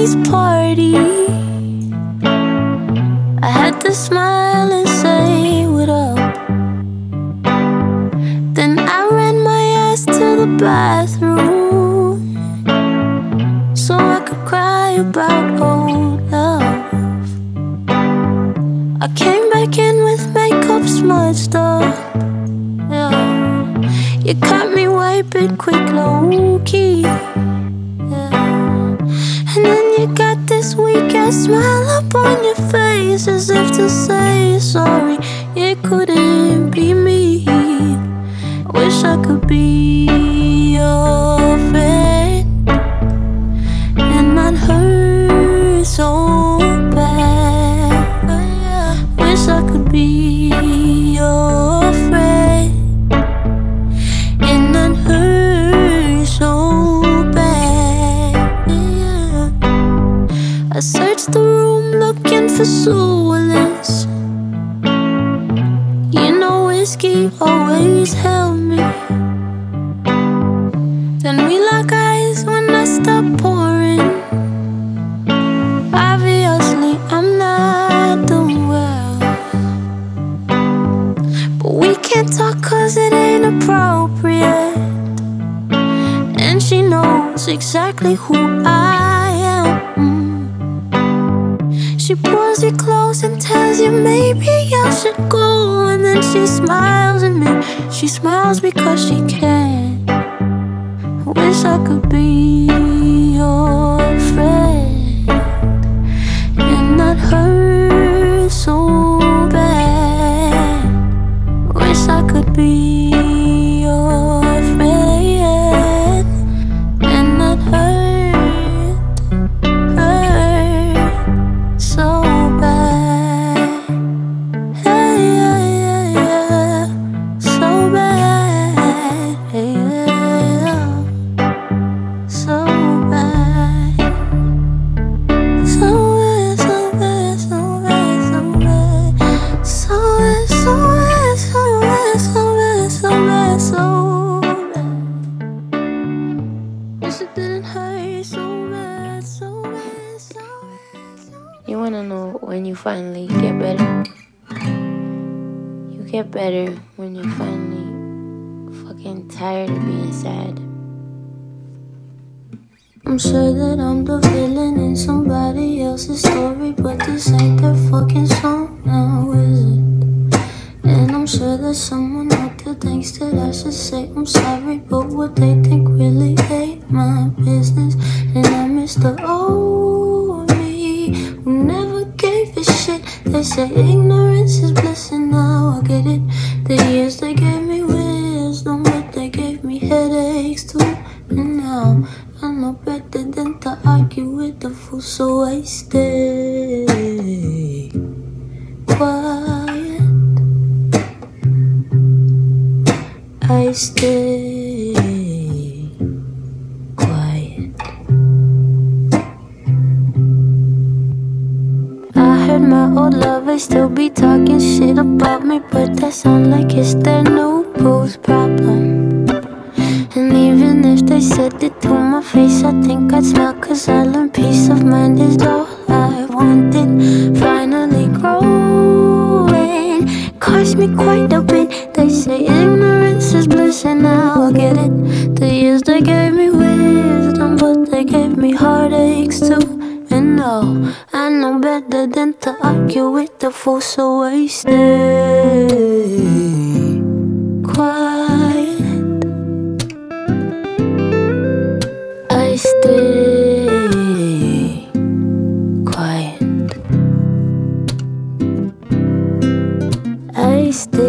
Chinese party. I had to smile and say what up. Then I ran my ass to the bathroom so I could cry about old love. I came back in with makeup smudged up. Yeah. You caught me wiping quick, low key. Yeah. And then you got this weak ass smile up on your face, as if to say sorry, it couldn't be me. I wish I could be your friend and not hurt so bad. Wish I could be your friend and not hurt so bad. I searched the room looking for solace. You know whiskey always held me. Then we lock eyes when I stop pouring. Obviously I'm not doing well, but we can't talk cause it ain't appropriate. And she knows exactly who I am. She pulls you close and tells you maybe I should go. And then she smiles at me. She smiles because she can. I wish I could be your friend and not hurt so bad. Wish I could be your friend and not hurt so bad. Hey, yeah, yeah, yeah. So bad. Hey, yeah. So bad. So bad, so bad, so bad, so bad. So bad, so bad, so bad, so bad, so bad, so bad. Wish it didn't hurt so bad, so bad, so bad, so bad. You wanna know when you finally get better? You get better when you're finally fucking tired of being sad. I'm sure that I'm the villain in somebody else's story, but this ain't their fucking song now, is it? And I'm sure that someone out there thinks that I should say I'm sorry, but what they think really ain't my business. And I miss the old me who never gave a shit. They say ignorance is bliss, and now I get it. The years they gave me wisdom, but they gave me headaches too. And now I know better than to argue with the fool, so I stay quiet. I stay quiet. I heard my old lovers still be talking shit about me, but that sound like it's their new booze problem. And even if they said it to my face, I think I'd smile, cause I learned peace of mind is all I wanted. Finally growing, cost me quite a bit. They say ignorance is bliss, and now I get it. The years they gave me wisdom, but they gave me heartaches too. And no, I know better than to argue with the fool, so I stay quiet. I stay quiet. I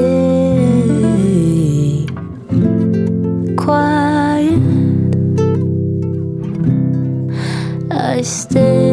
stay quiet. I stay